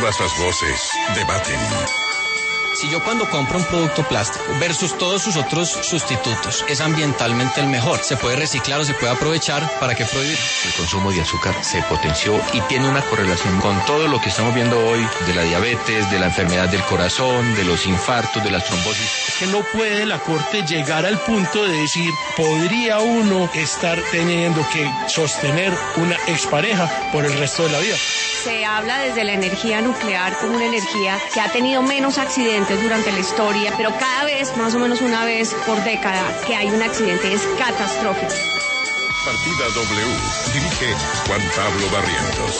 Todas las voces debaten. Si yo cuando compro un producto plástico versus todos sus otros sustitutos es ambientalmente el mejor, se puede reciclar o se puede aprovechar, ¿para qué prohibir? El consumo de azúcar se potenció y tiene una correlación con todo lo que estamos viendo hoy de la diabetes, de la enfermedad del corazón, de los infartos, de las trombosis. Es que no puede la Corte llegar al punto de decir, podría uno estar teniendo que sostener una expareja por el resto de la vida. Se habla desde la energía nuclear como una energía que ha tenido menos accidentes durante la historia, pero cada vez, más o menos una vez por década, que hay un accidente es catastrófico. Partida W. Dirige Juan Pablo Barrientos.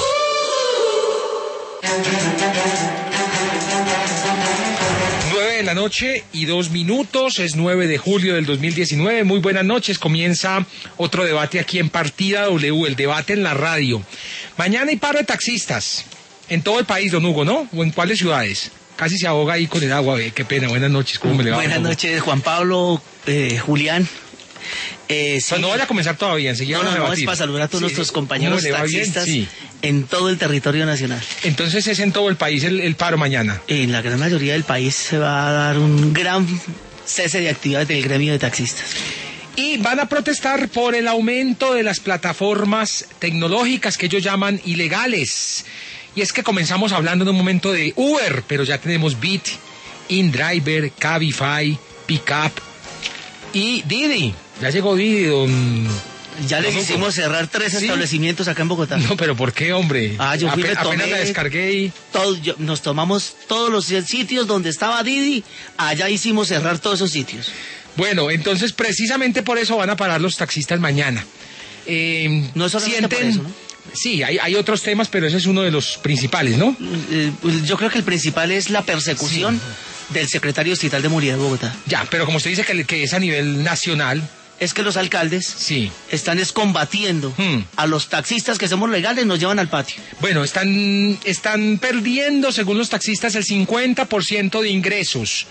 De la noche y 2 minutos, es 9 de julio del 2019. Muy buenas noches, comienza otro debate aquí en Partida W, el debate en la radio. Mañana hay paro de taxistas en todo el país, don Hugo, ¿no? ¿O en cuáles ciudades? Casi se ahoga ahí con el agua, qué pena. Buenas noches, ¿cómo me le va? Buenas noches, Juan Pablo, Julián. Sí. Pues no vaya a comenzar todavía, enseguida No, es para saludar a todos nuestros compañeros taxistas en todo el territorio nacional. Entonces es en todo el país el paro mañana. En la gran mayoría del país se va a dar un gran cese de actividades del gremio de taxistas. Y van a protestar por el aumento de las plataformas tecnológicas que ellos llaman ilegales. Y es que comenzamos hablando en un momento de Uber, pero ya tenemos Bit, InDriver, Cabify, Pickup y Didi. Ya llegó Didi, Ya les hicimos cerrar 3 establecimientos acá en Bogotá. No, pero ¿por qué, hombre? Yo fui, apenas la descargué y... nos tomamos todos los sitios donde estaba Didi, allá hicimos cerrar todos esos sitios. Bueno, entonces precisamente por eso van a parar los taxistas mañana. No solamente por eso, ¿no? Sí, hay otros temas, pero ese es uno de los principales, ¿no? Yo creo que el principal es la persecución del secretario distrital de Movilidad de Bogotá. Ya, pero como usted dice que es a nivel nacional... Es que los alcaldes están combatiendo a los taxistas que somos legales, nos llevan al patio. Bueno, están perdiendo, según los taxistas, el 50% de ingresos.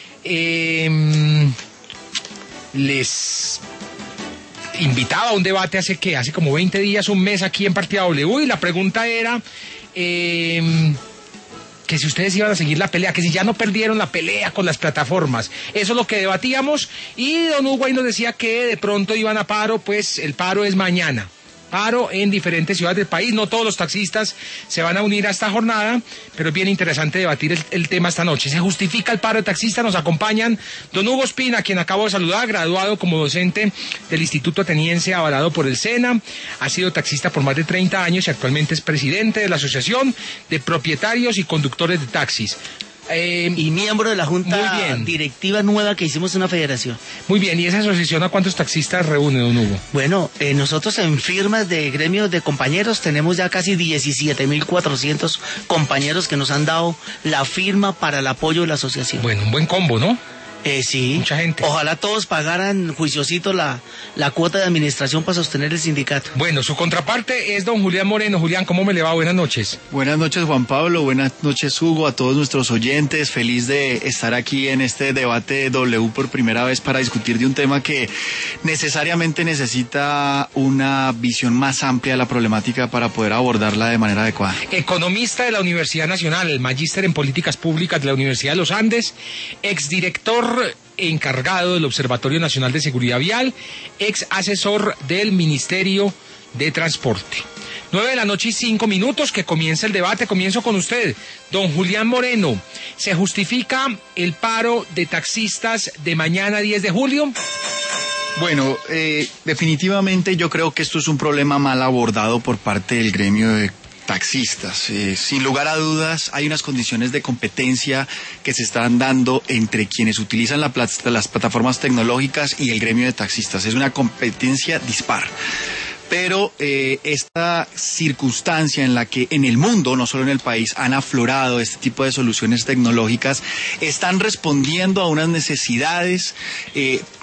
Les invitaba a un debate hace como 20 días, un mes aquí en Partida W, y la pregunta era... que si ustedes iban a seguir la pelea, que si ya no perdieron la pelea con las plataformas. Eso es lo que debatíamos, y don Hugo ahí nos decía que de pronto iban a paro. Pues el paro es mañana. Paro en diferentes ciudades del país. No todos los taxistas se van a unir a esta jornada, pero es bien interesante debatir el tema esta noche. ¿Se justifica el paro de taxistas? Nos acompañan don Hugo Espina, a quien acabo de saludar, graduado como docente del Instituto Ateniense, avalado por el SENA. Ha sido taxista por más de 30 años y actualmente es presidente de la Asociación de Propietarios y Conductores de Taxis. Y miembro de la junta directiva nueva que hicimos en una federación. Muy bien, ¿y esa asociación a cuántos taxistas reúne, don Hugo? Bueno, nosotros en firmas de gremios de compañeros tenemos ya casi 17.400 compañeros que nos han dado la firma para el apoyo de la asociación. Bueno, un buen combo, ¿no? Sí. Mucha gente. Ojalá todos pagaran juiciosito la cuota de administración para sostener el sindicato. Bueno, su contraparte es don Julián Moreno. Julián, ¿cómo me le va? Buenas noches. Buenas noches, Juan Pablo. Buenas noches, Hugo, a todos nuestros oyentes. Feliz de estar aquí en este debate W por primera vez para discutir de un tema que necesariamente necesita una visión más amplia de la problemática para poder abordarla de manera adecuada. Economista de la Universidad Nacional, magíster en Políticas Públicas de la Universidad de los Andes, exdirector encargado del Observatorio Nacional de Seguridad Vial, ex asesor del Ministerio de Transporte. 9:05 que comienza el debate. Comienzo con usted, don Julián Moreno. ¿Se justifica el paro de taxistas de mañana 10 de julio? Bueno, definitivamente yo creo que esto es un problema mal abordado por parte del gremio de taxistas. Sin lugar a dudas, hay unas condiciones de competencia que se están dando entre quienes utilizan las plataformas tecnológicas y el gremio de taxistas. Es una competencia dispar. Pero esta circunstancia en la que en el mundo, no solo en el país, han aflorado este tipo de soluciones tecnológicas, están respondiendo a unas necesidades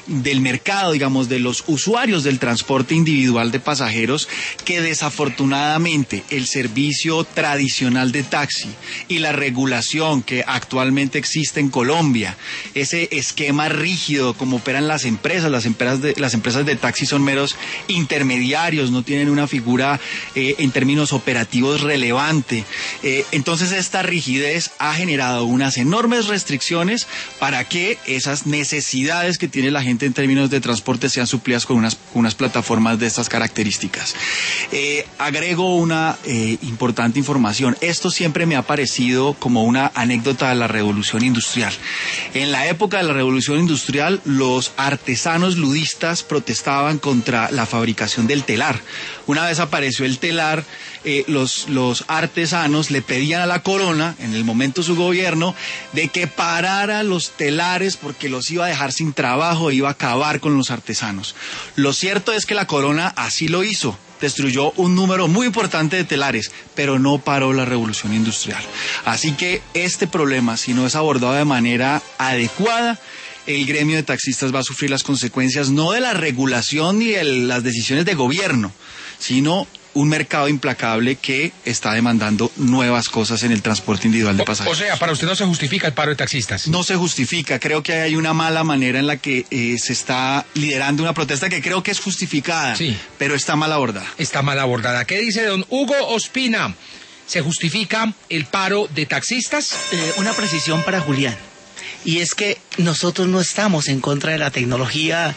del mercado, digamos, de los usuarios del transporte individual de pasajeros, que desafortunadamente el servicio tradicional de taxi y la regulación que actualmente existe en Colombia, ese esquema rígido como operan las empresas de taxi son meros intermediarios, no tienen una figura en términos operativos relevante. Entonces esta rigidez ha generado unas enormes restricciones para que esas necesidades que tiene la gente en términos de transporte sean suplidas con unas plataformas de estas características. Agrego una importante información. Esto siempre me ha parecido como una anécdota de la revolución industrial. En la época de la revolución industrial, los artesanos ludistas protestaban contra la fabricación del telar. Una vez apareció el telar, los artesanos le pedían a la corona, en el momento de su gobierno, de que parara los telares porque los iba a dejar sin trabajo, iba a acabar con los artesanos. Lo cierto es que la corona así lo hizo. Destruyó un número muy importante de telares, pero no paró la revolución industrial. Así que este problema, si no es abordado de manera adecuada, el gremio de taxistas va a sufrir las consecuencias no de la regulación ni de las decisiones de gobierno, sino un mercado implacable que está demandando nuevas cosas en el transporte individual de pasajeros. O sea, para usted no se justifica el paro de taxistas. No se justifica. Creo que hay una mala manera en la que se está liderando una protesta que creo que es justificada, sí, pero está mal abordada. Está mal abordada. ¿Qué dice don Hugo Ospina? ¿Se justifica el paro de taxistas? Una precisión para Julián. Y es que nosotros no estamos en contra de la tecnología,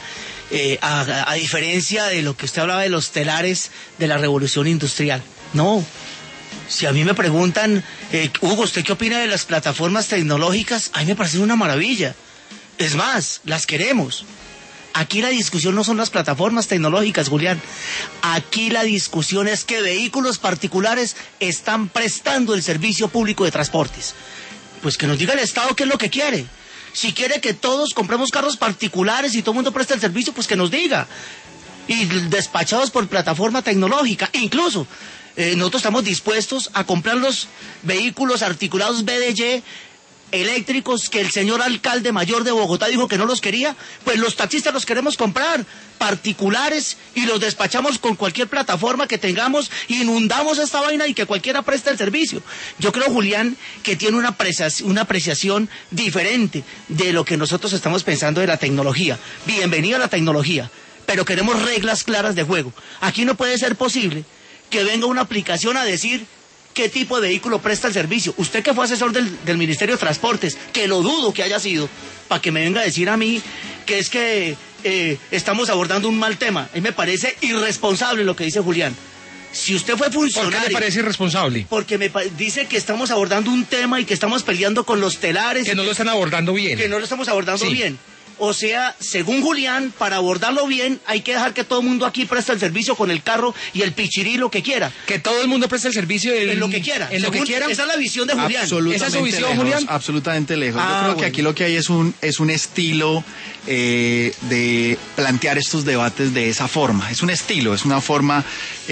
a diferencia de lo que usted hablaba de los telares de la revolución industrial. No. Si a mí me preguntan, Hugo, ¿usted qué opina de las plataformas tecnológicas? A mí me parece una maravilla. Es más, las queremos. Aquí la discusión no son las plataformas tecnológicas, Julián. Aquí la discusión es que vehículos particulares están prestando el servicio público de transportes. Pues que nos diga el Estado qué es lo que quiere. Si quiere que todos compremos carros particulares y todo el mundo preste el servicio, pues que nos diga. Y despachados por plataforma tecnológica. Incluso, nosotros estamos dispuestos a comprar los vehículos articulados BDY eléctricos que el señor alcalde mayor de Bogotá dijo que no los quería. Pues los taxistas los queremos comprar, particulares, y los despachamos con cualquier plataforma que tengamos, inundamos esta vaina y que cualquiera preste el servicio. Yo creo, Julián, que tiene una apreciación diferente de lo que nosotros estamos pensando de la tecnología. Bienvenida a la tecnología, pero queremos reglas claras de juego. Aquí no puede ser posible que venga una aplicación a decir qué tipo de vehículo presta el servicio. Usted que fue asesor del Ministerio de Transportes, que lo dudo que haya sido, para que me venga a decir a mí que es que estamos abordando un mal tema. A mí me parece irresponsable lo que dice Julián. Si usted fue funcionario... ¿Por qué le parece irresponsable? Porque dice que estamos abordando un tema y que estamos peleando con los telares. Que no lo están abordando bien. Que no lo estamos abordando bien. O sea, según Julián, para abordarlo bien, hay que dejar que todo el mundo aquí preste el servicio con el carro y el pichirí, lo que quiera. Que todo el mundo preste el servicio en lo que quiera. En lo que quiera. Esa es la visión de Julián. Esa es su visión, lejos, Julián. Absolutamente lejos. Yo creo que aquí lo que hay es un estilo de plantear estos debates de esa forma. Es un estilo, es una forma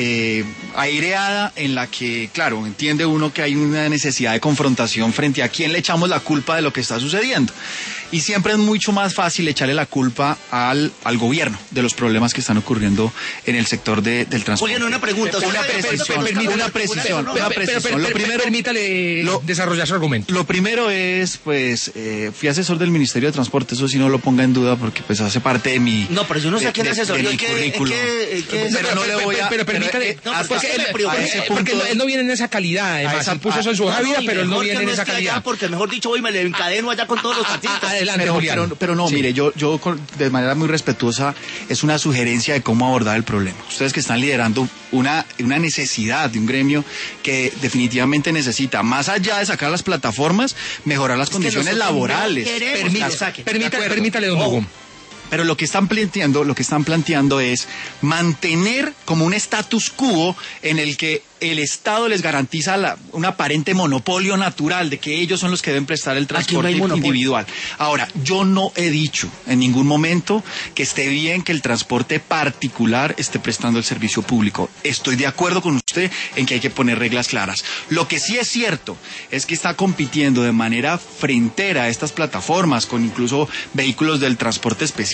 aireada en la que, claro, entiende uno que hay una necesidad de confrontación frente a quién le echamos la culpa de lo que está sucediendo. Y siempre es mucho más fácil echarle la culpa al gobierno de los problemas que están ocurriendo en el sector del transporte. Julián, una pregunta. Una precisión. Lo primero, permítale desarrollar su argumento. Lo primero es, pues, fui asesor del Ministerio de Transporte, eso sí no lo ponga en duda porque pues hace parte de mi... No, pero yo no sé a quién asesor. De mi currículum. Pero no le voy a... Pero permítale... Porque él no viene en esa calidad, además. Él puso eso en su hoja de vida, pero él no viene en esa calidad. Porque mejor dicho, hoy me le encadeno allá con todos los taxistas. Pero no, sí. Mire, yo de manera muy respetuosa, es una sugerencia de cómo abordar el problema. Ustedes que están liderando una necesidad de un gremio que definitivamente necesita, más allá de sacar las plataformas, mejorar las condiciones laborales. Permítale, don Hugo. Pero lo que están planteando es mantener como un status quo en el que el Estado les garantiza un aparente monopolio natural de que ellos son los que deben prestar el transporte individual. Ahora, yo no he dicho en ningún momento que esté bien que el transporte particular esté prestando el servicio público. Estoy de acuerdo con usted en que hay que poner reglas claras. Lo que sí es cierto es que está compitiendo de manera frentera a estas plataformas con incluso vehículos del transporte especial.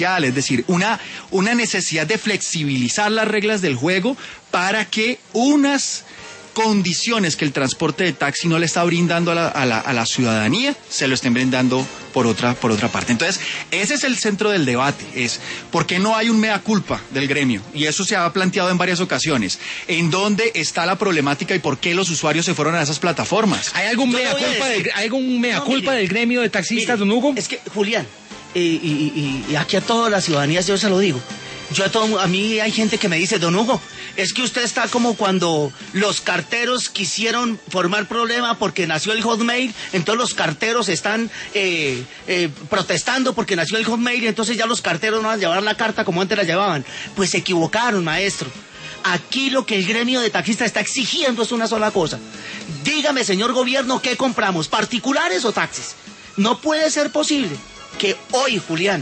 exponencial, es decir, una necesidad de flexibilizar las reglas del juego para que unas condiciones que el transporte de taxi no le está brindando a la ciudadanía, se lo estén brindando por otra parte. Entonces, ese es el centro del debate, es ¿por qué no hay un mea culpa del gremio? Y eso se ha planteado en varias ocasiones. ¿En dónde está la problemática y por qué los usuarios se fueron a esas plataformas? ¿Hay algún mea culpa del gremio de taxistas, don Hugo? Es que, Julián, y aquí a toda la ciudadanía yo se lo digo. A mí hay gente que me dice, don Hugo, es que usted está como cuando los carteros quisieron formar problema porque nació el Hotmail, entonces los carteros están protestando porque nació el Hotmail y entonces ya los carteros no van a llevar la carta como antes la llevaban. Pues se equivocaron, maestro. Aquí lo que el gremio de taxistas está exigiendo es una sola cosa. Dígame, señor gobierno, ¿qué compramos? ¿Particulares o taxis? No puede ser posible que hoy, Julián,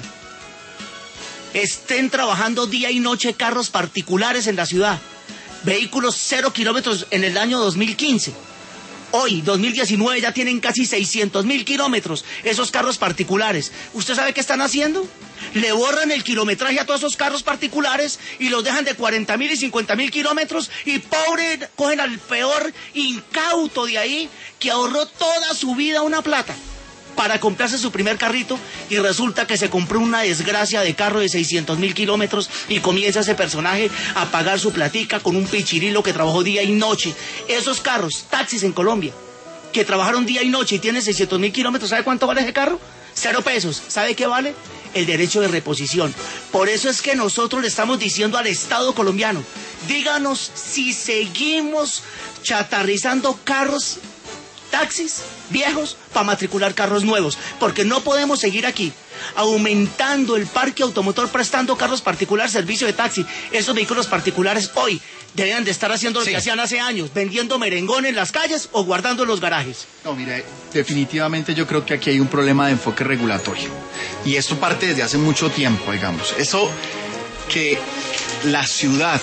estén trabajando día y noche carros particulares en la ciudad. Vehículos 0 kilómetros en el año 2015. Hoy, 2019, ya tienen casi 600.000 kilómetros esos carros particulares. ¿Usted sabe qué están haciendo? Le borran el kilometraje a todos esos carros particulares y los dejan de 40.000 y 50.000 kilómetros y pobre, cogen al peor incauto de ahí que ahorró toda su vida una plata para comprarse su primer carrito y resulta que se compró una desgracia de carro de 600.000 kilómetros y comienza ese personaje a pagar su platica con un pichirilo que trabajó día y noche. Esos carros, taxis en Colombia, que trabajaron día y noche y tienen 600.000 kilómetros, ¿sabe cuánto vale ese carro? 0 pesos. ¿Sabe qué vale? El derecho de reposición. Por eso es que nosotros le estamos diciendo al Estado colombiano, díganos si seguimos chatarrizando carros, taxis viejos para matricular carros nuevos, porque no podemos seguir aquí aumentando el parque automotor prestando carros particulares servicio de taxi. Esos vehículos particulares hoy deberían de estar haciendo lo que hacían hace años, vendiendo merengón en las calles o guardando en los garajes. No, mire, definitivamente yo creo que aquí hay un problema de enfoque regulatorio y esto parte desde hace mucho tiempo, digamos. Eso que la ciudad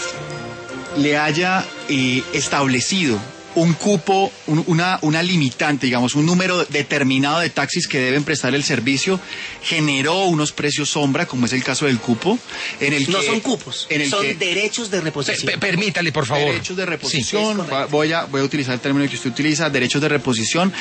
le haya establecido un cupo, una limitante, digamos, un número determinado de taxis que deben prestar el servicio, generó unos precios sombra, como es el caso del cupo, en el no que... son cupos, son derechos de reposición. Permítale, por favor. Derechos de reposición, Sí, voy a utilizar el término que usted utiliza, derechos de reposición.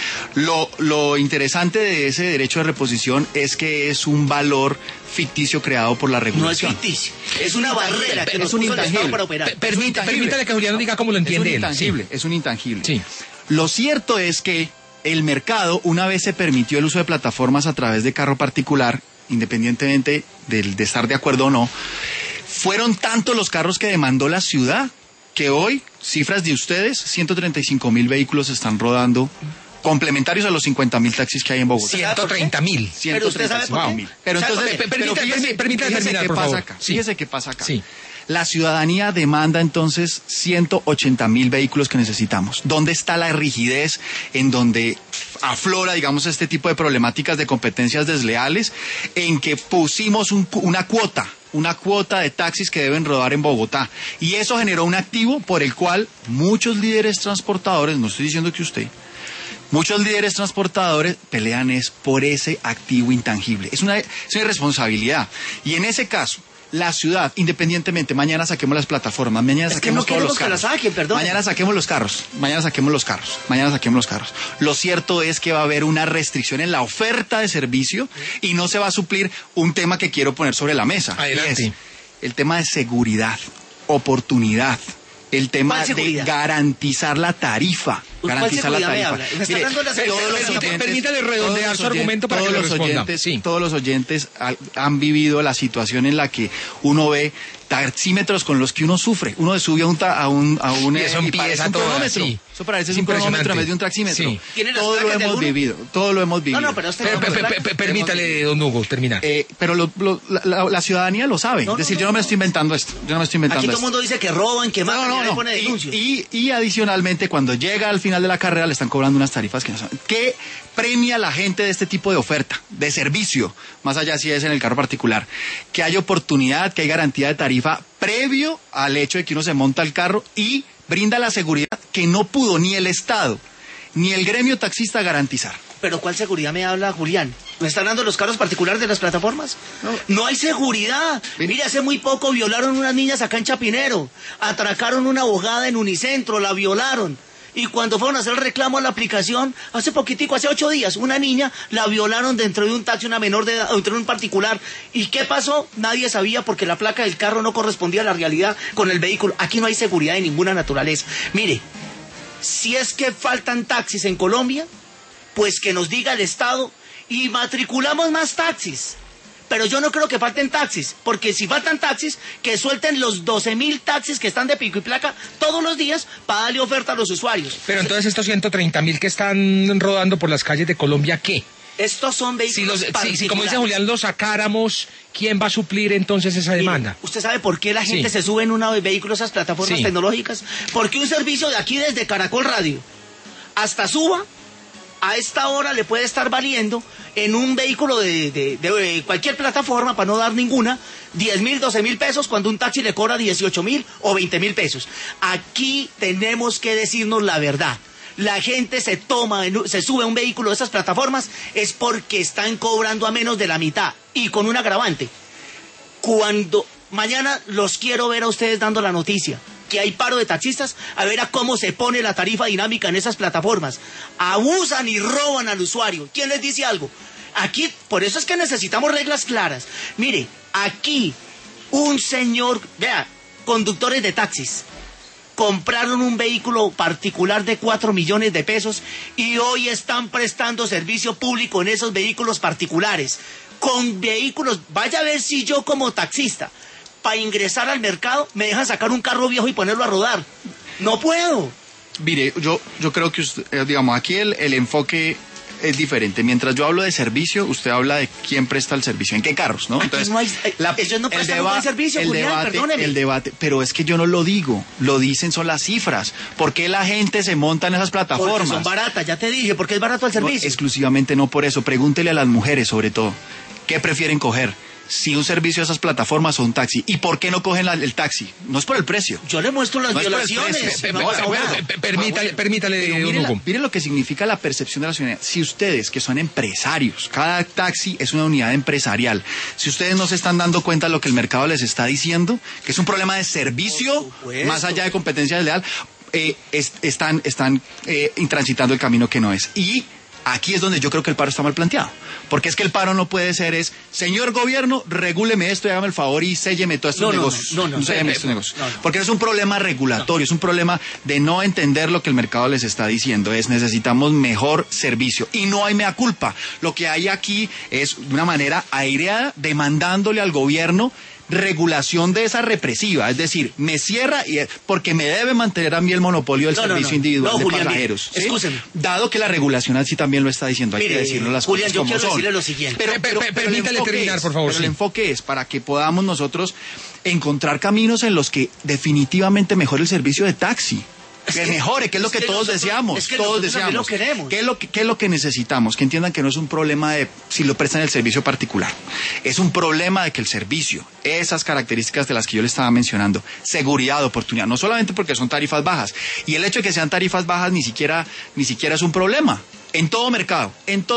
Lo interesante de ese derecho de reposición es que es un valor ficticio creado por la regulación. No es ficticio, es una barrera que nos un puso el Estado intangible. para operar. Permítale que Julián diga cómo lo entiende él. Es un intangible. Sí. Lo cierto es que el mercado, una vez se permitió el uso de plataformas a través de carro particular, independientemente de estar de acuerdo o no, fueron tantos los carros que demandó la ciudad que hoy, cifras de ustedes, 135.000 vehículos están rodando complementarios a los 50.000 taxis que hay en Bogotá. 130.000. Pero usted sabe por qué. Pero entonces, permítame terminar, por favor. Fíjese qué pasa acá. Sí. La ciudadanía demanda entonces 180.000 vehículos que necesitamos. ¿Dónde está la rigidez en donde aflora, digamos, este tipo de problemáticas de competencias desleales? En que pusimos una cuota de taxis que deben rodar en Bogotá. Y eso generó un activo por el cual muchos líderes transportadores, no estoy diciendo que usted, muchos líderes transportadores pelean es por ese activo intangible. Es una irresponsabilidad. Y en ese caso, la ciudad, independientemente, mañana saquemos las plataformas, mañana saquemos todos los carros. Mañana saquemos los carros. Lo cierto es que va a haber una restricción en la oferta de servicio y no se va a suplir un tema que quiero poner sobre la mesa. Adelante. Y es el tema de seguridad, oportunidad, el tema de garantizar la tarifa. Garantizar la tarifa. Permítale redondear su argumento para que lo responda. Todos los oyentes han vivido la situación en la que uno ve taxímetros con los que uno sufre. Uno se sube a un y eso empieza un todo cronómetro. así. Eso parece un cronómetro en vez de un taxímetro. Sí. Todo lo hemos vivido. No, pero permítale, don Hugo, terminar. Pero la ciudadanía lo sabe. Es decir, yo no me estoy inventando esto. Aquí todo el mundo dice que roban, que matan, no. pone denuncias. Y adicionalmente, cuando llega al final de la carrera, le están cobrando unas tarifas que no son. ¿Qué premia a la gente de este tipo de oferta, de servicio, más allá si es en el carro particular? Que hay oportunidad, que hay garantía de tarifa previo al hecho de que uno se monta al carro y brinda la seguridad que no pudo ni el Estado ni el gremio taxista garantizar. Pero ¿cuál seguridad me habla, Julián? ¿Me están dando los carros particulares de las plataformas? No hay seguridad. Mire, hace muy poco violaron unas niñas acá en Chapinero. Atracaron una abogada en Unicentro, la violaron. Y cuando fueron a hacer el reclamo a la aplicación, hace poquitico, hace 8 días, una niña la violaron dentro de un taxi, una menor de edad, dentro de un particular. ¿Y qué pasó? Nadie sabía porque la placa del carro no correspondía a la realidad con el vehículo. Aquí no hay seguridad de ninguna naturaleza. Mire, si es que faltan taxis en Colombia, pues que nos diga el Estado y matriculamos más taxis. Pero yo no creo que falten taxis, porque si faltan taxis, que suelten los 12.000 taxis que están de pico y placa todos los días para darle oferta a los usuarios. Pero entonces estos 130.000 que están rodando por las calles de Colombia, ¿qué? Estos son vehículos si como dice Julián, los sacáramos, ¿quién va a suplir entonces esa demanda? Mire, ¿usted sabe por qué la gente se sube en una de vehículos a esas plataformas tecnológicas? Porque un servicio de aquí desde Caracol Radio hasta Suba, a esta hora le puede estar valiendo en un vehículo de cualquier plataforma, para no dar ninguna, 10.000, 12.000 pesos, cuando un taxi le cobra 18.000 o 20.000 pesos. Aquí tenemos que decirnos la verdad. La gente se sube a un vehículo de esas plataformas es porque están cobrando a menos de la mitad y con un agravante. Cuando mañana los quiero ver a ustedes dando la noticia que hay paro de taxistas, a ver a cómo se pone la tarifa dinámica en esas plataformas. Abusan y roban al usuario. ¿Quién les dice algo? Aquí, por eso es que necesitamos reglas claras. Mire, aquí un señor, vea, conductores de taxis, compraron un vehículo particular de 4 millones de pesos y hoy están prestando servicio público en esos vehículos particulares. Con vehículos, vaya a ver si yo como taxista, para ingresar al mercado, me dejan sacar un carro viejo y ponerlo a rodar. No puedo. Mire, yo creo que usted, digamos, aquí el enfoque es diferente. Mientras yo hablo de servicio, usted habla de quién presta el servicio, en qué carros, ¿no? Entonces, no hay, ellos no prestan un buen servicio, Julián, perdóneme. El debate, pero es que yo no lo digo, lo dicen son las cifras. ¿Por qué la gente se monta en esas plataformas? Porque son baratas, ya te dije, porque es barato el servicio. No, exclusivamente no por eso. Pregúntele a las mujeres, sobre todo, ¿qué prefieren coger? Si un servicio de esas plataformas o un taxi. ¿Y por qué no cogen el taxi? No es por el precio. Yo le muestro las violaciones. Permítale, mire lo que significa la percepción de la ciudadanía. Si ustedes, que son empresarios, cada taxi es una unidad empresarial, si ustedes no se están dando cuenta de lo que el mercado les está diciendo, que es un problema de servicio, más allá de competencia desleal, están intransitando el camino que no es. Y aquí es donde yo creo que el paro está mal planteado. Porque es que el paro no puede ser señor gobierno, regúleme esto y hágame el favor y sélleme todos estos negocios. Sélleme estos negocios. Porque es un problema regulatorio, es un problema de no entender lo que el mercado les está diciendo. Necesitamos mejor servicio. Y no hay mea culpa. Lo que hay aquí es una manera aireada demandándole al gobierno regulación de esa represiva, es decir, me cierra porque me debe mantener a mí el monopolio del servicio individual de Julián, pasajeros. ¿Sí? Escúcheme. Dado que la regulación así también lo está diciendo, hay que decirlo las Julián, cosas como yo quiero son. decirle lo siguiente. Pero permítale terminar, por favor. Pero el enfoque es para que podamos nosotros encontrar caminos en los que definitivamente mejore el servicio de taxi. Que mejore, que es lo que todos deseamos. Todos deseamos. Lo queremos. ¿Qué es lo que necesitamos? Que entiendan que no es un problema de si lo prestan el servicio particular. Es un problema de que el servicio, esas características de las que yo le estaba mencionando, seguridad, oportunidad, no solamente porque son tarifas bajas. Y el hecho de que sean tarifas bajas ni siquiera es un problema. En todo mercado.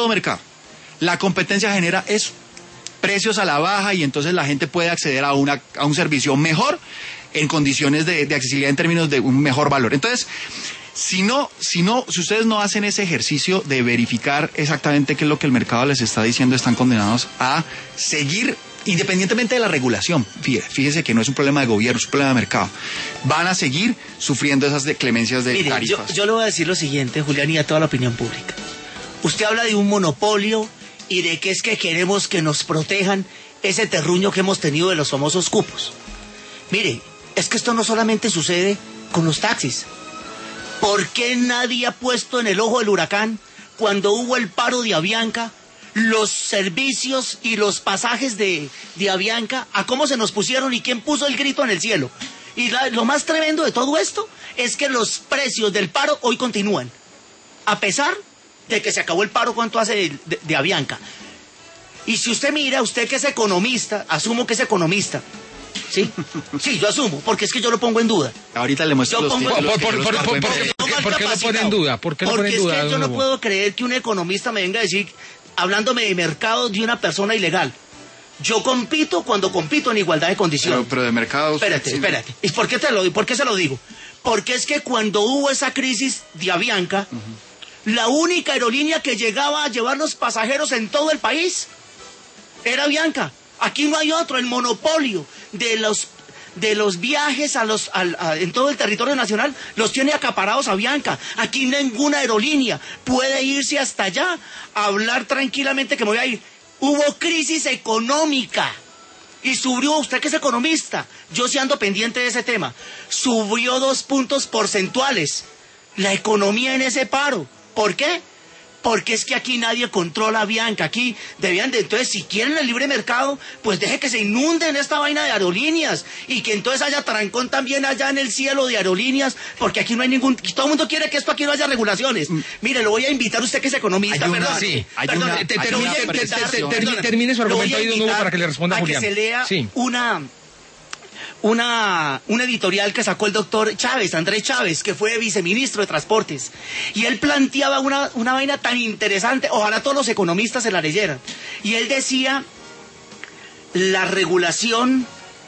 La competencia genera eso. Precios a la baja y entonces la gente puede acceder a un servicio mejor en condiciones de accesibilidad en términos de un mejor valor. Entonces, si ustedes no hacen ese ejercicio de verificar exactamente qué es lo que el mercado les está diciendo, están condenados a seguir, independientemente de la regulación. Fíjese que no es un problema de gobierno, es un problema de mercado. Van a seguir sufriendo esas clemencias de tarifas. Yo le voy a decir lo siguiente, Julián, y a toda la opinión pública. Usted habla de un monopolio y de que es que queremos que nos protejan ese terruño que hemos tenido de los famosos cupos. Mire, es que esto no solamente sucede con los taxis. ¿Por qué nadie ha puesto en el ojo del huracán, cuando hubo el paro de Avianca, los servicios y los pasajes de Avianca, a cómo se nos pusieron y quién puso el grito en el cielo? Y lo más tremendo de todo esto es que los precios del paro hoy continúan, a pesar de que se acabó el paro. ¿Cuánto hace de Avianca? Y si usted mira, usted que es economista, asumo que es economista, ¿sí? Sí, yo asumo, porque es que yo lo pongo en duda. Ahorita le muestro los títulos. ¿Por qué lo pone en duda? Porque es que yo no puedo creer que un economista me venga a decir hablándome de mercado de una persona ilegal. Yo compito cuando compito en igualdad de condiciones. Pero de mercados... Espérate. ¿Y por qué se lo digo? Porque es que cuando hubo esa crisis de Avianca, la única aerolínea que llegaba a llevar los pasajeros en todo el país era Avianca. Aquí no hay otro. El monopolio de los viajes en todo el territorio nacional los tiene acaparados Avianca. Aquí ninguna aerolínea puede irse hasta allá a hablar tranquilamente que me voy a ir. Hubo crisis económica y subió, usted que es economista, yo sí ando pendiente de ese tema, subió 2 puntos porcentuales la economía en ese paro. ¿Por qué? Porque es que aquí nadie controla Avianca. Aquí entonces, si quieren el libre mercado, pues deje que se inunden esta vaina de aerolíneas y que entonces haya trancón también allá en el cielo de aerolíneas, porque aquí no hay todo el mundo quiere que esto aquí no haya regulaciones. Mire, lo voy a invitar, usted que es economista, termine su argumento ahí de nuevo para que le responda a Julián. Que se lea un editorial que sacó el doctor Chávez, Andrés Chávez, que fue viceministro de Transportes. Y él planteaba una vaina tan interesante, ojalá todos los economistas se la leyeran. Y él decía, la regulación,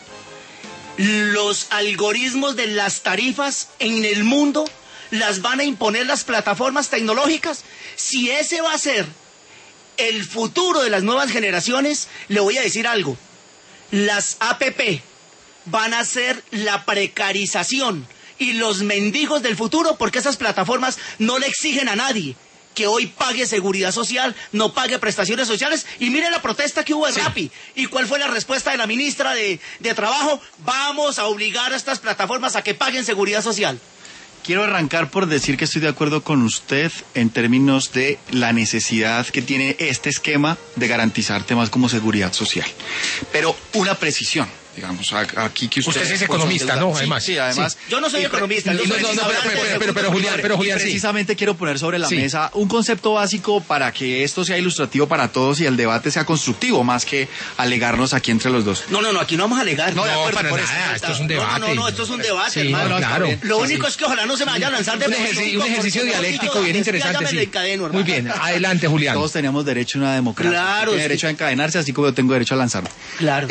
los algoritmos de las tarifas en el mundo las van a imponer las plataformas tecnológicas. Si ese va a ser el futuro de las nuevas generaciones, le voy a decir algo. Las APP van a ser la precarización y los mendigos del futuro, porque esas plataformas no le exigen a nadie que hoy pague seguridad social, no pague prestaciones sociales. Y mire la protesta que hubo de Rappi. ¿Y cuál fue la respuesta de la ministra de Trabajo? Vamos a obligar a estas plataformas a que paguen seguridad social. Quiero arrancar por decir que estoy de acuerdo con usted en términos de la necesidad que tiene este esquema de garantizar temas como seguridad social. Pero una precisión. Digamos, aquí que usted es economista, ¿no? Además. Sí, además. Yo no soy economista. Pero Julián, precisamente quiero poner sobre la mesa un concepto básico para que esto sea ilustrativo para todos y el debate sea constructivo, más que alegarnos aquí entre los dos. No, aquí no vamos a alegar. No, para nada, esto es un debate. No, esto es un debate, sí, hermano. Claro. Lo único es que ojalá no se me vaya a lanzar de un ejercicio dialéctico bien interesante, sí. Muy bien, adelante, Julián. Todos tenemos derecho a una democracia. Claro. Tiene derecho a encadenarse, así como yo tengo derecho a lanzarme. Claro.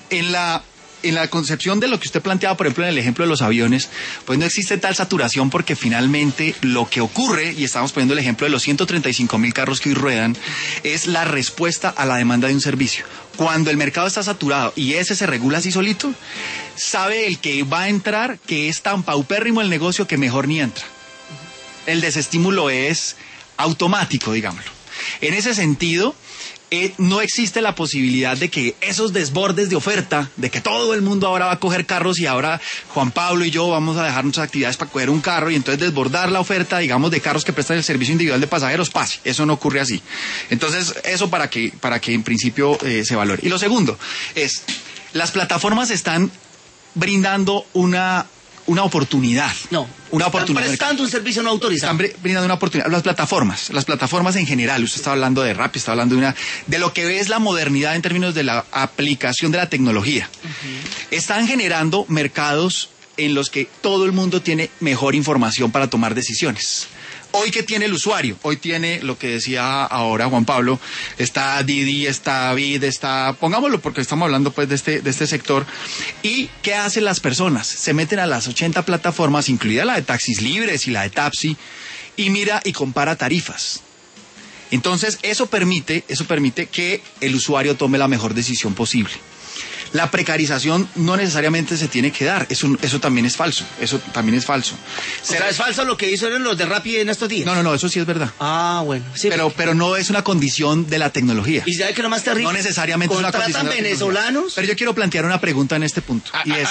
En la concepción de lo que usted planteaba, por ejemplo, en el ejemplo de los aviones, pues no existe tal saturación porque finalmente lo que ocurre, y estamos poniendo el ejemplo de los 135.000 carros que hoy ruedan, es la respuesta a la demanda de un servicio. Cuando el mercado está saturado y ese se regula así solito, sabe el que va a entrar que es tan paupérrimo el negocio que mejor ni entra. El desestímulo es automático, digámoslo. En ese sentido, no existe la posibilidad de que esos desbordes de oferta, de que todo el mundo ahora va a coger carros y ahora Juan Pablo y yo vamos a dejar nuestras actividades para coger un carro y entonces desbordar la oferta, digamos, de carros que prestan el servicio individual de pasajeros, pase. Eso no ocurre así. Entonces, eso para que en principio se valore. Y lo segundo es, las plataformas están brindando una oportunidad. Están prestando un servicio no autorizado. Están brindando una oportunidad. Las plataformas en general, usted está hablando de Rappi, está hablando de lo que es la modernidad en términos de la aplicación de la tecnología. Están generando mercados en los que todo el mundo tiene mejor información para tomar decisiones. Hoy, ¿qué tiene el usuario? Hoy tiene lo que decía ahora Juan Pablo, está Didi, está Bit, pongámoslo porque estamos hablando pues de este sector. ¿Y qué hacen las personas? Se meten a las 80 plataformas, incluida la de taxis libres y la de Tapsi, y mira y compara tarifas. Entonces, eso permite que el usuario tome la mejor decisión posible. La precarización no necesariamente se tiene que dar, eso también es falso, O sea, ¿es falso lo que hicieron los de Rappi en estos días? No, eso sí es verdad. Ah, bueno. Sí, pero no es una condición de la tecnología. ¿Y sabe que lo más terrible? No necesariamente es una condición de la venezolanos? Pero yo quiero plantear una pregunta en este punto. Y es,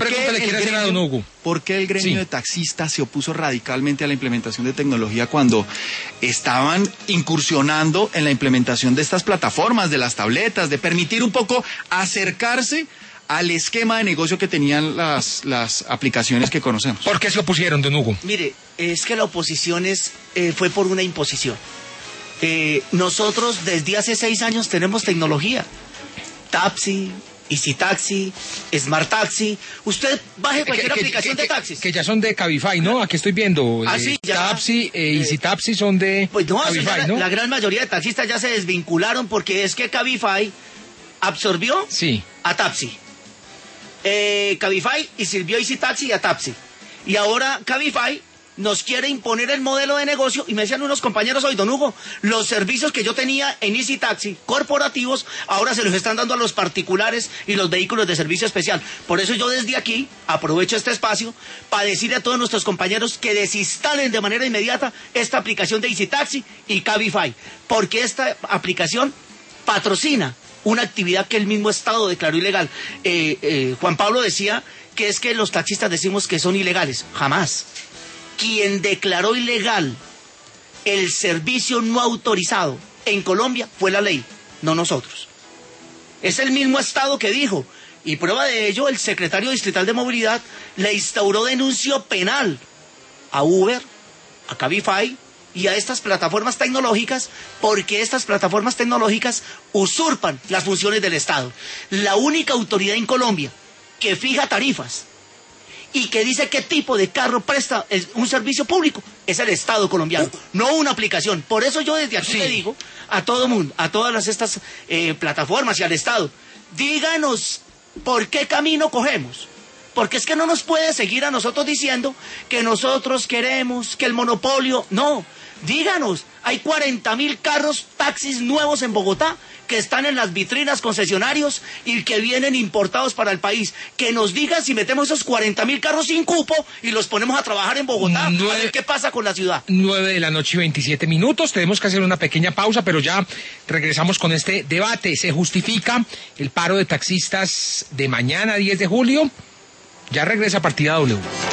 ¿por qué el gremio de taxistas se opuso radicalmente a la implementación de tecnología cuando estaban incursionando en la implementación de estas plataformas, de las tabletas, de permitir un poco acercarse al esquema de negocio que tenían las aplicaciones que conocemos? ¿Por qué se opusieron, don Hugo? Mire, es que la oposición fue por una imposición. Nosotros desde hace 6 años tenemos tecnología. Tapsi, Easy Taxi, Smart Taxi. Usted baje cualquier aplicación de taxis. Que ya son de Cabify, ¿no? Aquí estoy viendo. Sí, ya. Tapsi, Easy Taxi son de pues no, Cabify, ¿no? La gran mayoría de taxistas ya se desvincularon porque es que Cabify absorbió a Tapsi. Cabify y sirvió Easy Taxi y a Tapsi. Y ahora Cabify nos quiere imponer el modelo de negocio, y me decían unos compañeros hoy, don Hugo, los servicios que yo tenía en Easy Taxi, corporativos, ahora se los están dando a los particulares y los vehículos de servicio especial. Por eso yo desde aquí aprovecho este espacio para decirle a todos nuestros compañeros que desinstalen de manera inmediata esta aplicación de Easy Taxi y Cabify, porque esta aplicación patrocina una actividad que el mismo Estado declaró ilegal. Juan Pablo decía que es que los taxistas decimos que son ilegales. Jamás. Quien declaró ilegal el servicio no autorizado en Colombia fue la ley, no nosotros. Es el mismo Estado que dijo, y prueba de ello, el secretario distrital de Movilidad le instauró denuncio penal a Uber, a Cabify y a estas plataformas tecnológicas, porque estas plataformas tecnológicas usurpan las funciones del Estado. La única autoridad en Colombia que fija tarifas y que dice qué tipo de carro presta un servicio público es el Estado colombiano, no una aplicación. Por eso yo desde aquí le digo a todo mundo, a todas estas plataformas y al Estado, díganos por qué camino cogemos. Porque es que no nos puede seguir a nosotros diciendo que nosotros queremos que el monopolio... No, díganos, hay 40.000 carros, taxis nuevos en Bogotá que están en las vitrinas concesionarios y que vienen importados para el país. Que nos digan si metemos esos 40.000 carros sin cupo y los ponemos a trabajar en Bogotá. A ver qué pasa con la ciudad. 9:27 p.m. Tenemos que hacer una pequeña pausa, pero ya regresamos con este debate. ¿Se justifica el paro de taxistas de mañana, 10 de julio? Ya regresa Partida W.